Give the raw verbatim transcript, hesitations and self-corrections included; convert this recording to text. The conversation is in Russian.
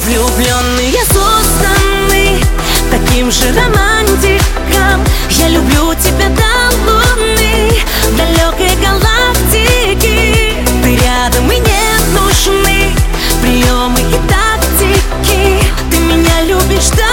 Влюбленные созданы таким же романтиком. Я люблю тебя до луны, далекой галактики. Ты рядом и не нужны приемы и тактики. Ты меня любишь, да?